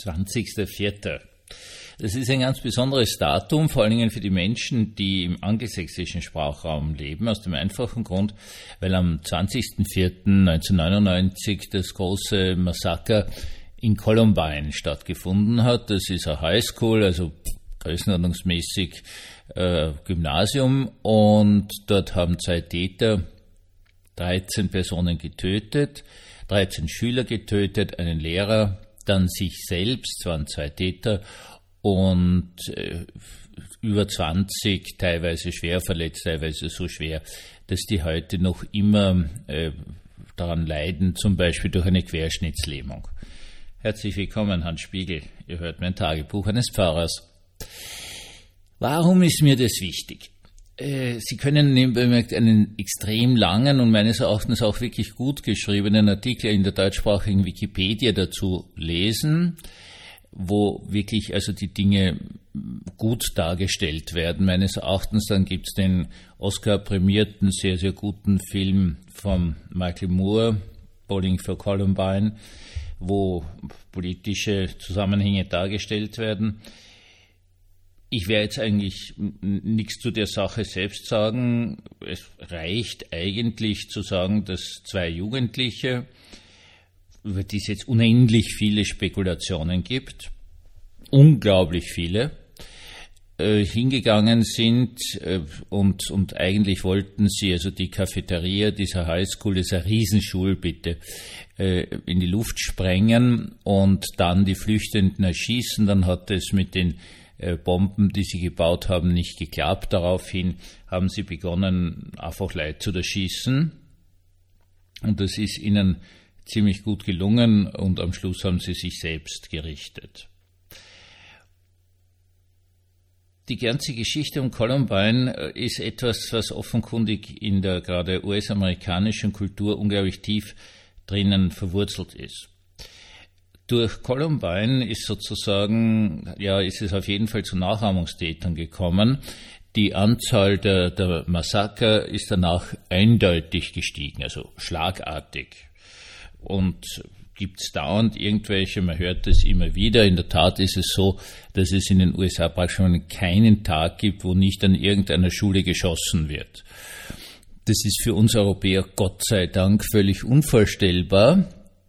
20.04. Das ist ein ganz besonderes Datum, vor allen Dingen für die Menschen, die im angelsächsischen Sprachraum leben, aus dem einfachen Grund, weil am 20.04.1999 das große Massaker in Columbine stattgefunden hat. Das ist eine Highschool, also größenordnungsmäßig Gymnasium, und dort haben 2 Täter 13 Personen getötet, 13 Schüler getötet, einen Lehrer, dann sich selbst, waren 2 Täter, und über 20 teilweise schwer verletzt, teilweise so schwer, dass die heute noch immer daran leiden, zum Beispiel durch eine Querschnittslähmung. Herzlich willkommen, Hans Spiegel. Ihr hört mein Tagebuch eines Pfarrers. Warum ist mir das wichtig? Sie können nebenbei einen extrem langen und meines Erachtens auch wirklich gut geschriebenen Artikel in der deutschsprachigen Wikipedia dazu lesen, wo wirklich also die Dinge gut dargestellt werden. Meines Erachtens dann gibt es den Oscar-prämierten, sehr, sehr guten Film von Michael Moore, Bowling for Columbine, wo politische Zusammenhänge dargestellt werden. Ich werde jetzt eigentlich nichts zu der Sache selbst sagen. Es reicht eigentlich zu sagen, dass 2 Jugendliche, über die es jetzt unendlich viele Spekulationen gibt, unglaublich viele, hingegangen sind und eigentlich wollten sie also die Cafeteria dieser Highschool, dieser Riesenschule bitte, in die Luft sprengen und dann die Flüchtenden erschießen. Dann hat es mit den Bomben, die sie gebaut haben, nicht geklappt. Daraufhin haben sie begonnen, einfach Leute zu erschießen. Und das ist ihnen ziemlich gut gelungen, und am Schluss haben sie sich selbst gerichtet. Die ganze Geschichte um Columbine ist etwas, was offenkundig in der gerade US-amerikanischen Kultur unglaublich tief drinnen verwurzelt ist. Durch Columbine ist sozusagen, ist es auf jeden Fall zu Nachahmungstätern gekommen. Die Anzahl der Massaker ist danach eindeutig gestiegen, also schlagartig. Und gibt es dauernd irgendwelche, man hört das immer wieder. In der Tat ist es so, dass es in den USA praktisch keinen Tag gibt, wo nicht an irgendeiner Schule geschossen wird. Das ist für uns Europäer Gott sei Dank völlig unvorstellbar.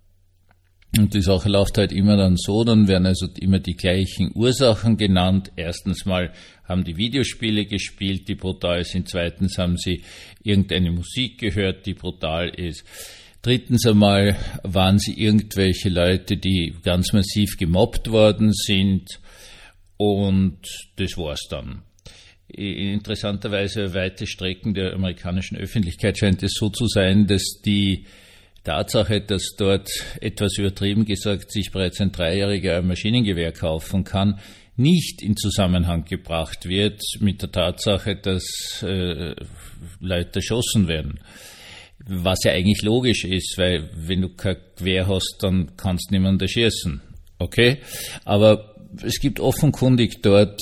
Und die Sache läuft halt immer dann so, dann werden also immer die gleichen Ursachen genannt. Erstens mal haben die Videospiele gespielt, die brutal sind. Zweitens haben sie irgendeine Musik gehört, die brutal ist. Drittens einmal waren sie irgendwelche Leute, die ganz massiv gemobbt worden sind. Und das war's dann. Interessanterweise weite Strecken der amerikanischen Öffentlichkeit scheint es so zu sein, dass die Tatsache, dass dort etwas übertrieben gesagt sich bereits ein 3-Jähriger ein Maschinengewehr kaufen kann, nicht in Zusammenhang gebracht wird mit der Tatsache, dass Leute erschossen werden. Was ja eigentlich logisch ist, weil wenn du kein Gewehr hast, dann kannst du niemanden erschießen. Okay? Aber es gibt offenkundig dort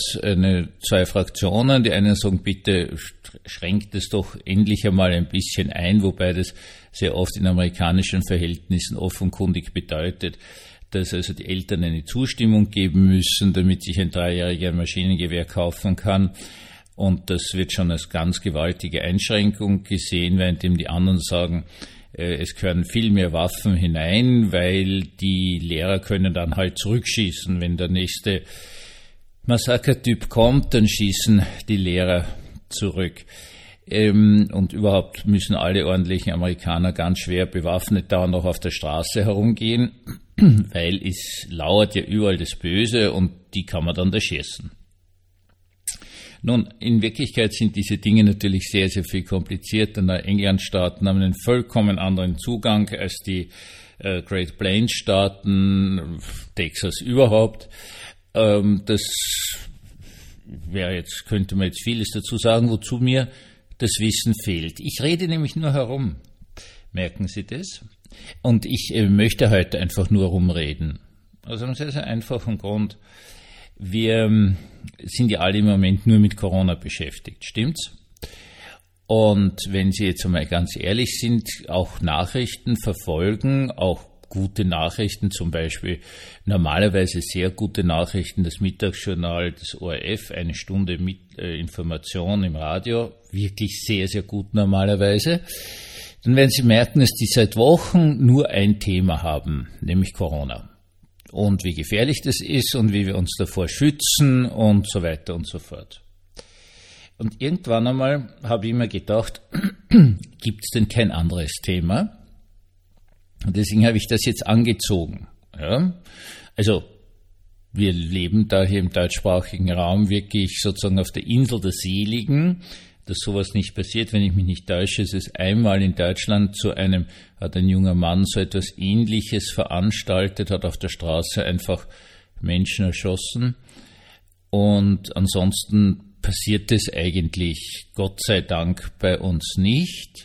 2 Fraktionen. Die einen sagen, bitte schränkt es doch endlich einmal ein bisschen ein, wobei das sehr oft in amerikanischen Verhältnissen offenkundig bedeutet, dass also die Eltern eine Zustimmung geben müssen, damit sich ein 3-Jähriger ein Maschinengewehr kaufen kann. Und das wird schon als ganz gewaltige Einschränkung gesehen, währenddem die anderen sagen, es gehören viel mehr Waffen hinein, weil die Lehrer können dann halt zurückschießen. Wenn der nächste Massakertyp kommt, dann schießen die Lehrer zurück. Und überhaupt müssen alle ordentlichen Amerikaner ganz schwer bewaffnet da noch auf der Straße herumgehen, weil es lauert ja überall das Böse und die kann man dann erschießen. Nun, in Wirklichkeit sind diese Dinge natürlich sehr, sehr viel komplizierter. Die Englandstaaten haben einen vollkommen anderen Zugang als die Great Plains Staaten, Texas überhaupt. Das wäre jetzt, könnte man jetzt vieles dazu sagen, wozu mir das Wissen fehlt. Ich rede nämlich nur herum. Merken Sie das? Und ich möchte heute einfach nur rumreden. Aus einem sehr, sehr einfachen Grund. Wir sind ja alle im Moment nur mit Corona beschäftigt, stimmt's? Und wenn Sie jetzt einmal ganz ehrlich sind, auch Nachrichten verfolgen, auch gute Nachrichten, zum Beispiel normalerweise sehr gute Nachrichten, das Mittagsjournal des ORF, 1 Stunde mit Information im Radio, wirklich sehr, sehr gut normalerweise. Dann werden Sie merken, dass die seit Wochen nur ein Thema haben, nämlich Corona. Und wie gefährlich das ist und wie wir uns davor schützen und so weiter und so fort. Und irgendwann einmal habe ich mir gedacht, gibt es denn kein anderes Thema? Und deswegen habe ich das jetzt angezogen. Ja? Also wir leben da hier im deutschsprachigen Raum wirklich sozusagen auf der Insel der Seligen, dass sowas nicht passiert. Wenn ich mich nicht täusche, ist es einmal in Deutschland hat ein junger Mann so etwas Ähnliches veranstaltet, hat auf der Straße einfach Menschen erschossen. Und ansonsten passiert es eigentlich, Gott sei Dank, bei uns nicht.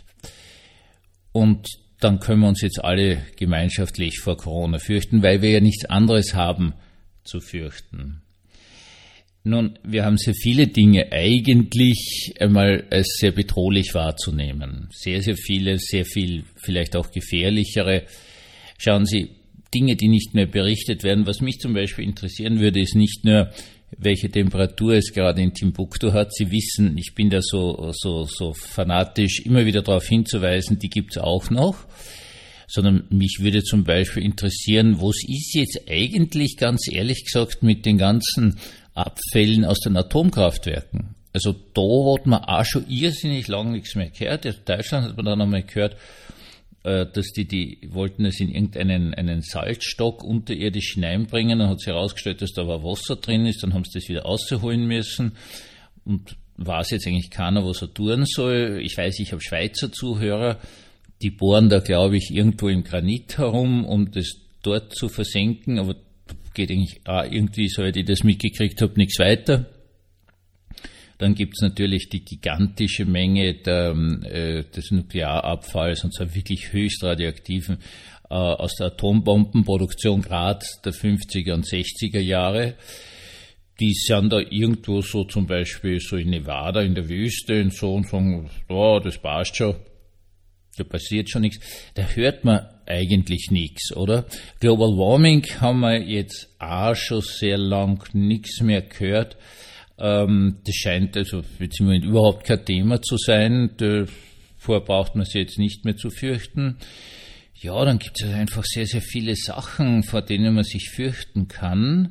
Und dann können wir uns jetzt alle gemeinschaftlich vor Corona fürchten, weil wir ja nichts anderes haben zu fürchten. Nun, wir haben sehr viele Dinge eigentlich einmal als sehr bedrohlich wahrzunehmen. Sehr, sehr viele, sehr viel, vielleicht auch gefährlichere. Schauen Sie, Dinge, die nicht mehr berichtet werden. Was mich zum Beispiel interessieren würde, ist nicht nur, welche Temperatur es gerade in Timbuktu hat. Sie wissen, ich bin da so fanatisch, immer wieder darauf hinzuweisen, die gibt's auch noch. Sondern mich würde zum Beispiel interessieren, was ist jetzt eigentlich, ganz ehrlich gesagt, mit den ganzen Abfällen aus den Atomkraftwerken? Also da hat man auch schon irrsinnig lange nichts mehr gehört. In Deutschland hat man dann einmal gehört, dass die wollten es in einen Salzstock unterirdisch hineinbringen. Dann hat sich herausgestellt, dass da aber Wasser drin ist. Dann haben sie das wieder rausholen müssen. Und weiß jetzt eigentlich keiner, was er tun soll. Ich weiß, ich habe Schweizer Zuhörer, die bohren da, glaube ich, irgendwo im Granit herum, um das dort zu versenken. Aber geht eigentlich auch irgendwie, soweit ich das mitgekriegt habe, nichts weiter. Dann gibt's natürlich die gigantische Menge des Nuklearabfalls, und zwar wirklich höchst radioaktiven, aus der Atombombenproduktion gerade der 50er und 60er Jahre. Die sind da irgendwo so zum Beispiel so in Nevada in der Wüste und so und sagen, oh, das passt schon, da passiert schon nichts. Da hört man eigentlich nichts, oder? Global Warming haben wir jetzt auch schon sehr lang nichts mehr gehört. Das scheint also beziehungsweise überhaupt kein Thema zu sein. Davor braucht man sich jetzt nicht mehr zu fürchten. Ja, dann gibt es einfach sehr, sehr viele Sachen, vor denen man sich fürchten kann.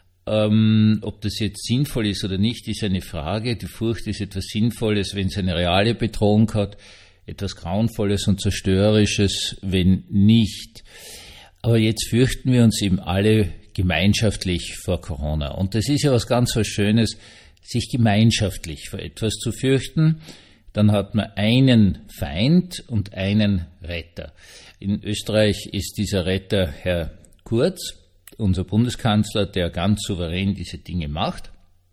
Ob das jetzt sinnvoll ist oder nicht, ist eine Frage. Die Furcht ist etwas Sinnvolles, wenn es eine reale Bedrohung hat, etwas Grauenvolles und Zerstörerisches, wenn nicht. Aber jetzt fürchten wir uns eben alle gemeinschaftlich vor Corona. Und das ist ja was ganz was Schönes, sich gemeinschaftlich vor etwas zu fürchten. Dann hat man einen Feind und einen Retter. In Österreich ist dieser Retter Herr Kurz, unser Bundeskanzler, der ganz souverän diese Dinge macht.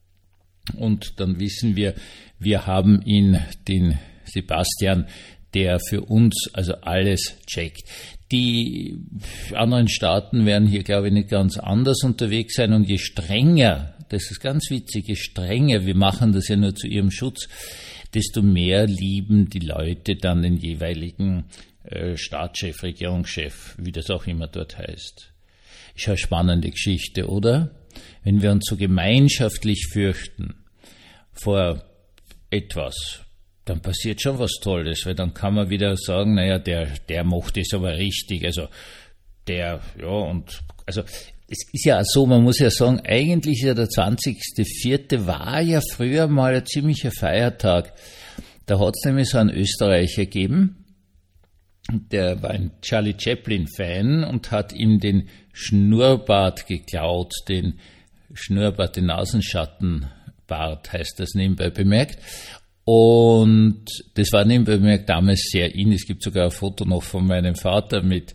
Und dann wissen wir, wir haben den Sebastian, der für uns also alles checkt. Die anderen Staaten werden hier, glaube ich, nicht ganz anders unterwegs sein. Und je strenger, das ist ganz witzig, je strenger, wir machen das ja nur zu ihrem Schutz, desto mehr lieben die Leute dann den jeweiligen Staatschef, Regierungschef, wie das auch immer dort heißt. Ist ja eine spannende Geschichte, oder? Wenn wir uns so gemeinschaftlich fürchten vor etwas, dann passiert schon was Tolles, weil dann kann man wieder sagen, naja, der macht es aber richtig, also es ist ja so, man muss ja sagen, eigentlich ist ja der 20.04. war ja früher mal ein ziemlicher Feiertag. Da hat es nämlich so einen Österreicher gegeben, der war ein Charlie Chaplin-Fan und hat ihm den Schnurrbart geklaut, den Nasenschattenbart, heißt das nebenbei bemerkt. Und das war nebenbei bemerkt damals sehr in. Es gibt sogar ein Foto noch von meinem Vater mit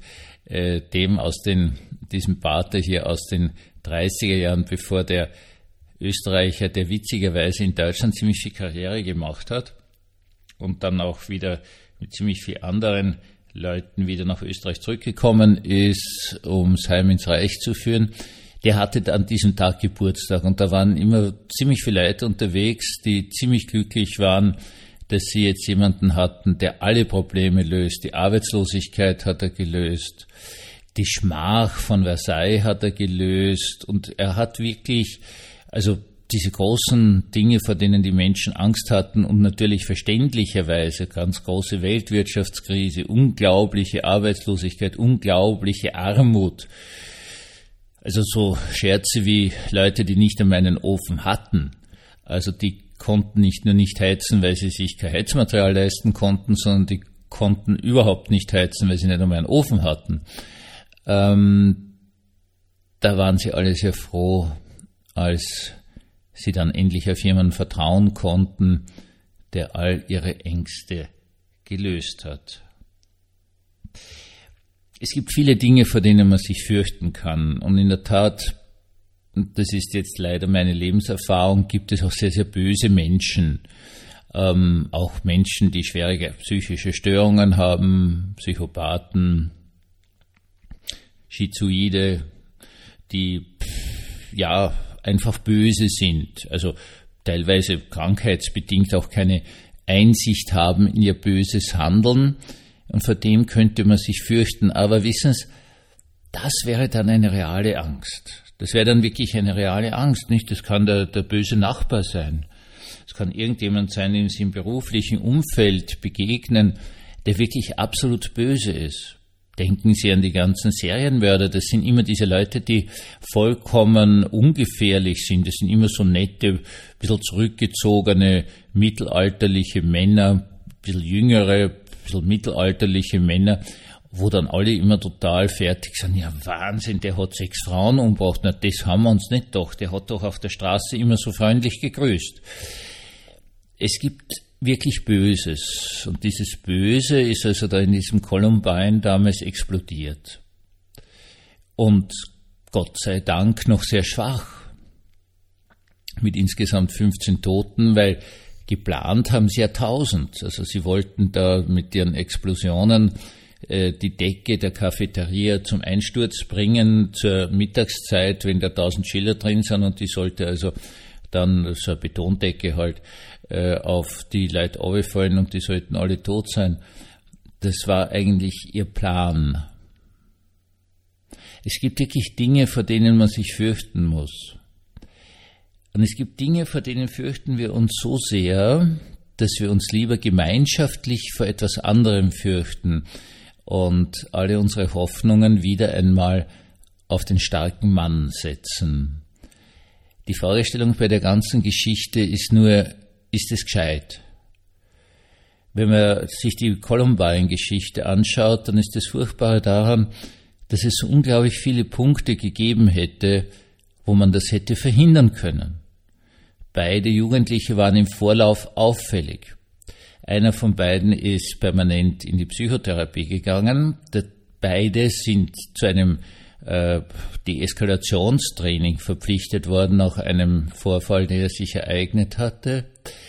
diesem Bart hier aus den 30er Jahren, bevor der Österreicher, der witzigerweise in Deutschland ziemlich viel Karriere gemacht hat und dann auch wieder mit ziemlich vielen anderen Leuten wieder nach Österreich zurückgekommen ist, um es heim ins Reich zu führen. Der hatte an diesem Tag Geburtstag und da waren immer ziemlich viele Leute unterwegs, die ziemlich glücklich waren, dass sie jetzt jemanden hatten, der alle Probleme löst. Die Arbeitslosigkeit hat er gelöst, Die Schmach von Versailles hat er gelöst und er hat wirklich, also diese großen Dinge, vor denen die Menschen Angst hatten und natürlich verständlicherweise ganz große Weltwirtschaftskrise, unglaubliche Arbeitslosigkeit, unglaubliche Armut. Also so Scherze wie Leute, die nicht einmal einen Ofen hatten. Also die konnten nicht nur nicht heizen, weil sie sich kein Heizmaterial leisten konnten, sondern die konnten überhaupt nicht heizen, weil sie nicht einmal einen Ofen hatten. Da waren sie alle sehr froh, als sie dann endlich auf jemanden vertrauen konnten, der all ihre Ängste gelöst hat. Es gibt viele Dinge, vor denen man sich fürchten kann. Und in der Tat, das ist jetzt leider meine Lebenserfahrung, gibt es auch sehr, sehr böse Menschen. Auch Menschen, die schwere psychische Störungen haben, Psychopathen, Schizoide, die einfach böse sind, also teilweise krankheitsbedingt auch keine Einsicht haben in ihr böses Handeln, und vor dem könnte man sich fürchten. Aber wissen Sie, das wäre dann eine reale Angst. Das wäre dann wirklich eine reale Angst, nicht? Das kann der böse Nachbar sein. Es kann irgendjemand sein, dem Sie im beruflichen Umfeld begegnen, der wirklich absolut böse ist. Denken Sie an die ganzen Serienmörder, das sind immer diese Leute, die vollkommen ungefährlich sind. Das sind immer so nette, ein bisschen zurückgezogene, mittelalterliche Männer, ein bisschen jüngere, ein bisschen mittelalterliche Männer, wo dann alle immer total fertig sind. Ja, Wahnsinn, der hat 6 Frauen umgebracht. Na, das haben wir uns nicht gedacht. Der hat doch auf der Straße immer so freundlich gegrüßt. Es gibt wirklich Böses. Und dieses Böse ist also da in diesem Columbine damals explodiert. Und Gott sei Dank noch sehr schwach. Mit insgesamt 15 Toten, weil geplant haben sie ja 1000. Also sie wollten da mit ihren Explosionen die Decke der Cafeteria zum Einsturz bringen zur Mittagszeit, wenn da 1000 Schiller drin sind, und die sollte also dann so eine Betondecke halt auf die Leute runterfallen und die sollten alle tot sein. Das war eigentlich ihr Plan. Es gibt wirklich Dinge, vor denen man sich fürchten muss. Und es gibt Dinge, vor denen fürchten wir uns so sehr, dass wir uns lieber gemeinschaftlich vor etwas anderem fürchten und alle unsere Hoffnungen wieder einmal auf den starken Mann setzen. Die Fragestellung bei der ganzen Geschichte ist nur, ist es gescheit? Wenn man sich die Columbine-Geschichte anschaut, dann ist das Furchtbare daran, dass es so unglaublich viele Punkte gegeben hätte, wo man das hätte verhindern können. Beide Jugendliche waren im Vorlauf auffällig. Einer von beiden ist permanent in die Psychotherapie gegangen. Beide sind zu einem Deeskalationstraining verpflichtet worden nach einem Vorfall, der sich ereignet hatte.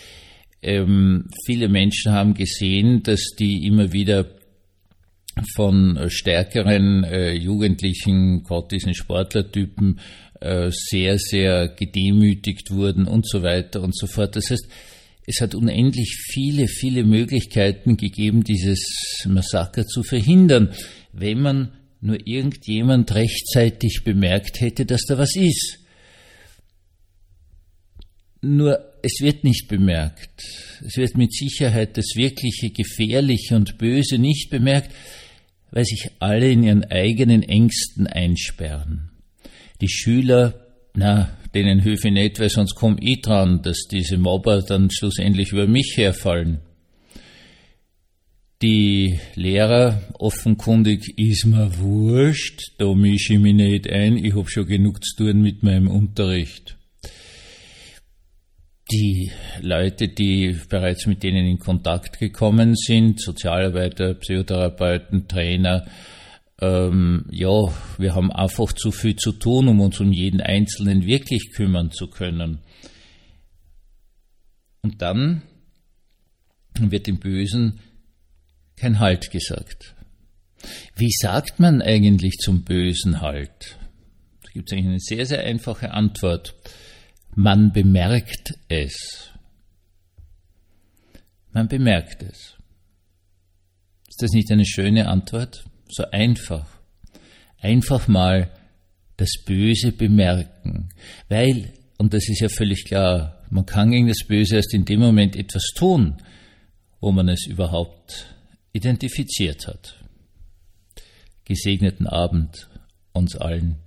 Viele Menschen haben gesehen, dass die immer wieder von stärkeren Jugendlichen, gerade diesen Sportlertypen, sehr, sehr gedemütigt wurden und so weiter und so fort. Das heißt, es hat unendlich viele, viele Möglichkeiten gegeben, dieses Massaker zu verhindern, wenn man nur irgendjemand rechtzeitig bemerkt hätte, dass da was ist. Nur es wird nicht bemerkt. Es wird mit Sicherheit das wirkliche Gefährliche und Böse nicht bemerkt, weil sich alle in ihren eigenen Ängsten einsperren. Die Schüler, denen helfe ich nicht, weil sonst komme ich dran, dass diese Mobber dann schlussendlich über mich herfallen. Die Lehrer, offenkundig ist mir wurscht, da mische ich mich nicht ein, ich habe schon genug zu tun mit meinem Unterricht. Die Leute, die bereits mit denen in Kontakt gekommen sind, Sozialarbeiter, Psychotherapeuten, Trainer, wir haben einfach zu viel zu tun, um uns um jeden Einzelnen wirklich kümmern zu können. Und dann wird dem Bösen kein Halt gesagt. Wie sagt man eigentlich zum Bösen Halt? Da gibt es eigentlich eine sehr, sehr einfache Antwort. Man bemerkt es. Man bemerkt es. Ist das nicht eine schöne Antwort? So einfach. einfach mal das Böse bemerken. Weil, und das ist ja völlig klar, man kann gegen das Böse erst in dem Moment etwas tun, wo man es überhaupt identifiziert hat. Gesegneten Abend uns allen.